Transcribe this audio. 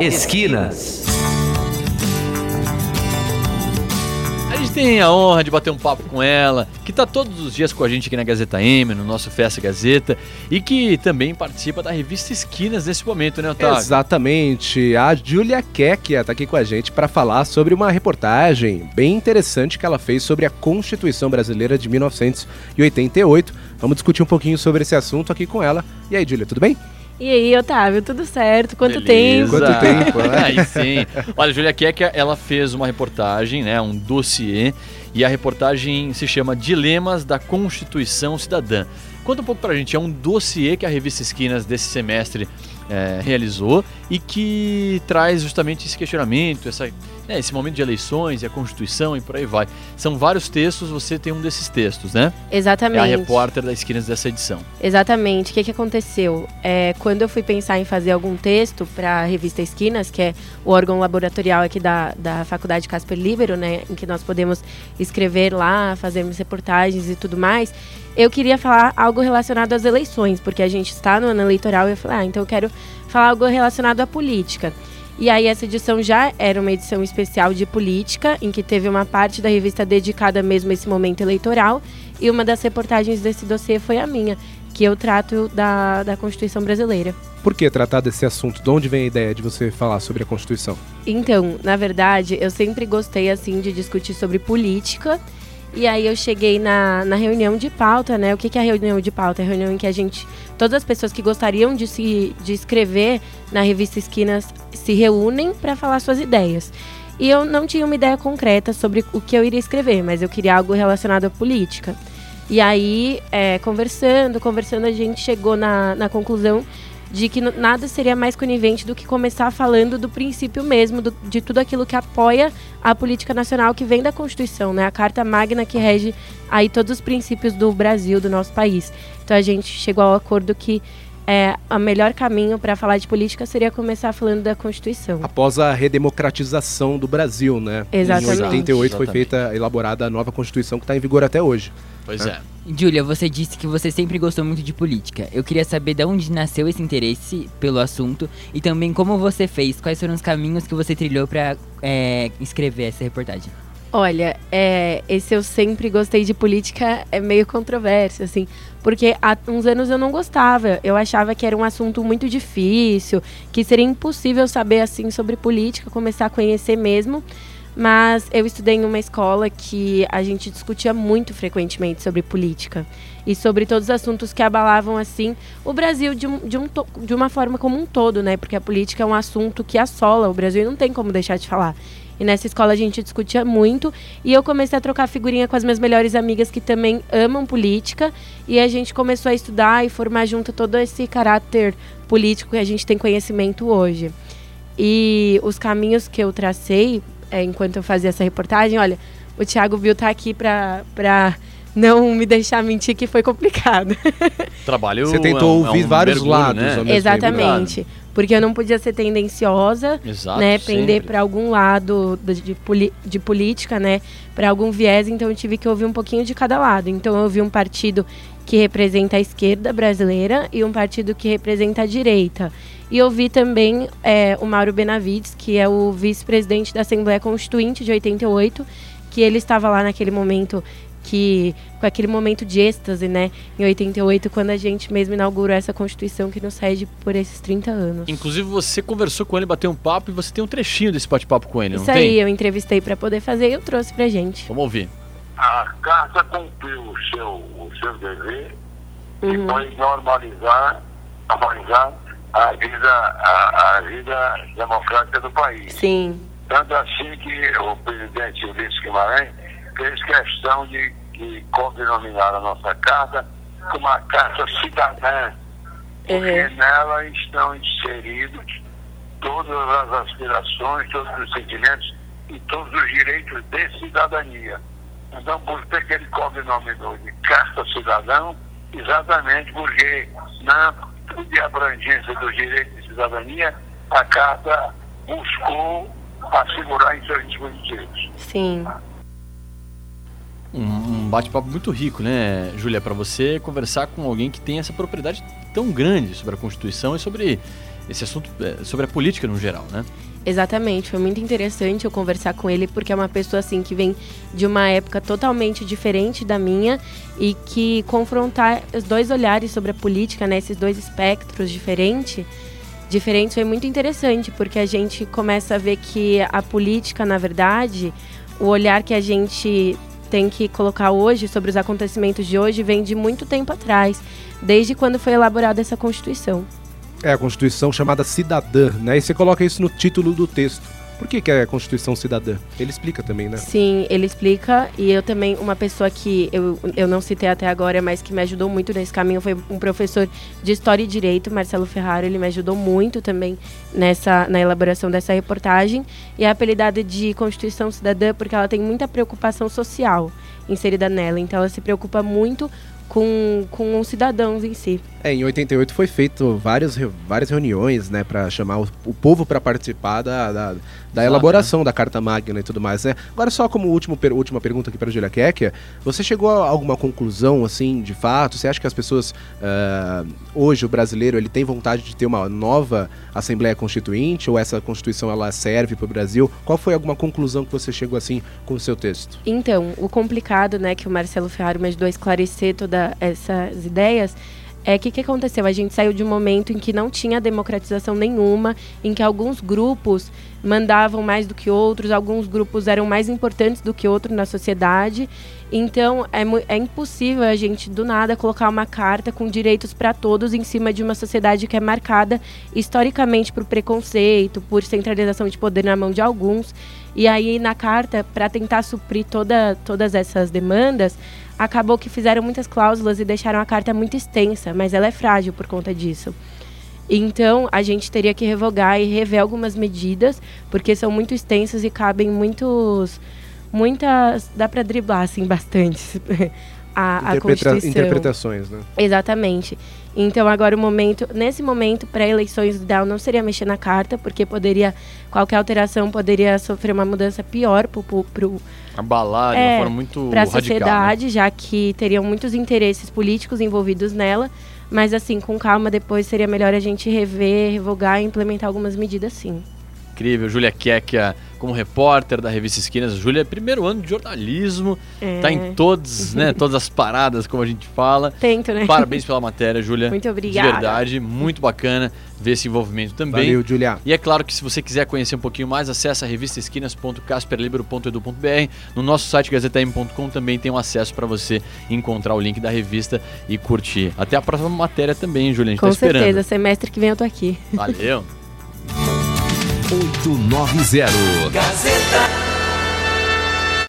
Esquinas. A gente tem a honra de bater um papo com ela, que está todos os dias com a gente aqui na Gazeta M, no nosso Festa Gazeta, e que também participa da revista Esquinas nesse momento, né, Otávio? Exatamente. A Júlia Kekia está aqui com a gente para falar sobre uma reportagem bem interessante que ela fez sobre a Constituição Brasileira de 1988. Vamos discutir um pouquinho sobre esse assunto aqui com ela. E aí, Júlia, tudo bem? E aí, Otávio, tudo certo? Quanto Beleza. Quanto tempo, né? Aí sim. Olha, a Júlia Kekia, ela fez uma reportagem, né, um dossiê, e a reportagem se chama Dilemas da Constituição Cidadã. Conta um pouco pra gente, é um dossiê que a revista Esquinas desse semestre realizou e que traz justamente esse questionamento, esse momento de eleições e a Constituição e por aí vai. São vários textos, você tem um desses textos, né? Exatamente. É a repórter da Esquinas dessa edição. Exatamente. O que aconteceu? Quando eu fui pensar em fazer algum texto para a revista Esquinas, que é o órgão laboratorial aqui da Faculdade Casper Líbero, né, em que nós podemos escrever lá, fazermos reportagens e tudo mais, eu queria falar algo relacionado às eleições, porque a gente está no ano eleitoral e eu falei, então eu quero falar algo relacionado à política. E aí essa edição já era uma edição especial de política, em que teve uma parte da revista dedicada mesmo a esse momento eleitoral, e uma das reportagens desse dossiê foi a minha, que eu trato da Constituição Brasileira. Por que tratar desse assunto? De onde vem a ideia de você falar sobre a Constituição? Então, na verdade, eu sempre gostei assim de discutir sobre política. E aí eu cheguei na reunião de pauta, né? O que é a reunião de pauta? É a reunião em que todas as pessoas que gostariam de escrever na revista Esquinas se reúnem para falar suas ideias. E eu não tinha uma ideia concreta sobre o que eu iria escrever, mas eu queria algo relacionado à política. E aí, conversando, a gente chegou na conclusão de que nada seria mais conivente do que começar falando do princípio mesmo, de tudo aquilo que apoia a política nacional que vem da Constituição, né? A Carta Magna que rege aí todos os princípios do Brasil, do nosso país. Então a gente chegou ao acordo que o melhor caminho para falar de política seria começar falando da Constituição. Após a redemocratização do Brasil, né? Exatamente. Em 88 foi elaborada a nova Constituição que está em vigor até hoje. Pois é. Júlia, você disse que você sempre gostou muito de política. Eu queria saber de onde nasceu esse interesse pelo assunto e também como você fez, quais foram os caminhos que você trilhou para escrever essa reportagem. Olha, esse eu sempre gostei de política é meio controverso, assim, porque há uns anos eu não gostava, eu achava que era um assunto muito difícil, que seria impossível saber, assim, sobre política, começar a conhecer mesmo, mas eu estudei em uma escola que a gente discutia muito frequentemente sobre política e sobre todos os assuntos que abalavam, assim, o Brasil de uma forma como um todo, né, porque a política é um assunto que assola o Brasil e não tem como deixar de falar. E nessa escola a gente discutia muito e eu comecei a trocar figurinha com as minhas melhores amigas que também amam política e a gente começou a estudar e formar junto todo esse caráter político que a gente tem conhecimento hoje. E os caminhos que eu tracei enquanto eu fazia essa reportagem, olha, o Thiago Bill tá aqui pra não me deixar mentir que foi complicado. Trabalho. Você tentou ouvir vários mergulho, lados, né? ao mesmo Exatamente. tempo. Porque eu não podia ser tendenciosa, Exato, né, pender sempre para algum lado de política, né, para algum viés, então eu tive que ouvir um pouquinho de cada lado. Então eu ouvi um partido que representa a esquerda brasileira e um partido que representa a direita. E ouvi também o Mauro Benavides, que é o vice-presidente da Assembleia Constituinte de 88, que ele estava lá naquele momento com aquele momento de êxtase, né, em 88, quando a gente mesmo inaugurou essa Constituição que nos rege por esses 30 anos. Inclusive você conversou com ele, bateu um papo e você tem um trechinho desse bate-papo com ele, Isso não tem? aí, eu entrevistei para poder fazer e eu trouxe pra gente. Vamos ouvir. A Carta cumpriu o seu dever e foi normalizar a vida democrática do país. Sim. Tanto assim que o presidente Ulisses Guimarães fez questão de cognominar a nossa carta como uma carta cidadã, porque nela estão inseridos todas as aspirações, todos os sentimentos e todos os direitos de cidadania. Então, por que ele cognominou de Carta Cidadão? Exatamente porque na de abrangência dos direitos de cidadania, a Carta buscou assegurar em seus dispositivos. Sim. Um bate-papo muito rico, né, Júlia, para você conversar com alguém que tem essa propriedade tão grande sobre a Constituição e sobre esse assunto sobre a política no geral, né? Exatamente, foi muito interessante eu conversar com ele, porque é uma pessoa assim que vem de uma época totalmente diferente da minha e que confrontar os dois olhares sobre a política, né, esses dois espectros diferentes foi muito interessante, porque a gente começa a ver que a política, na verdade, o olhar que a gente tem que colocar hoje sobre os acontecimentos de hoje vem de muito tempo atrás, desde quando foi elaborada essa Constituição. É a Constituição chamada Cidadã, né? E você coloca isso no título do texto. Por que é a Constituição Cidadã? Ele explica também, né? Sim, ele explica. E eu também, uma pessoa que eu não citei até agora, mas que me ajudou muito nesse caminho, foi um professor de História e Direito, Marcelo Ferraro. Ele me ajudou muito também na elaboração dessa reportagem. E é apelidada de Constituição Cidadã porque ela tem muita preocupação social inserida nela. Então ela se preocupa muito com os cidadãos em si. Em 88 foi feito várias reuniões, né, para chamar o povo para participar da elaboração da Carta Magna e tudo mais, né? Agora só como última pergunta aqui para a Júlia Kekia, você chegou a alguma conclusão, assim, de fato? Você acha que as pessoas, hoje o brasileiro, ele tem vontade de ter uma nova Assembleia Constituinte, ou essa Constituição ela serve para o Brasil? Qual foi alguma conclusão que você chegou assim com o seu texto? Então, o complicado, né, que o Marcelo Ferraro me ajudou a esclarecer todas essas ideias, é que o que aconteceu? A gente saiu de um momento em que não tinha democratização nenhuma, em que alguns grupos mandavam mais do que outros, alguns grupos eram mais importantes do que outros na sociedade. Então, é impossível a gente, do nada, colocar uma carta com direitos para todos em cima de uma sociedade que é marcada historicamente por preconceito, por centralização de poder na mão de alguns. E aí, na carta, para tentar suprir todas essas demandas, acabou que fizeram muitas cláusulas e deixaram a carta muito extensa, mas ela é frágil por conta disso. Então, a gente teria que revogar e rever algumas medidas, porque são muito extensas e cabem muitas... Dá para driblar, assim, bastante a Constituição. Interpretações, né? Exatamente. Então, agora nesse momento, pré-eleições, o ideal não seria mexer na carta, porque qualquer alteração poderia sofrer uma mudança pior abalar de uma forma muito para a radical, sociedade, né? Já que teriam muitos interesses políticos envolvidos nela. Mas, assim, com calma, depois seria melhor a gente revogar e implementar algumas medidas, sim. Incrível. Júlia Kekia, como repórter da revista Esquinas. Júlia é primeiro ano de jornalismo, tá em todas as paradas, como a gente fala. Tento, né? Parabéns pela matéria, Júlia. Muito obrigada. De verdade, muito bacana ver esse envolvimento também. Valeu, Júlia. E é claro que se você quiser conhecer um pouquinho mais, acesse a revistaesquinas.casperlibero.edu.br. No nosso site gazetam.com também tem um acesso para você encontrar o link da revista e curtir. Até a próxima matéria também, Júlia. A gente Com tá esperando. certeza, semestre que vem eu tô aqui. Valeu. 890 Gazeta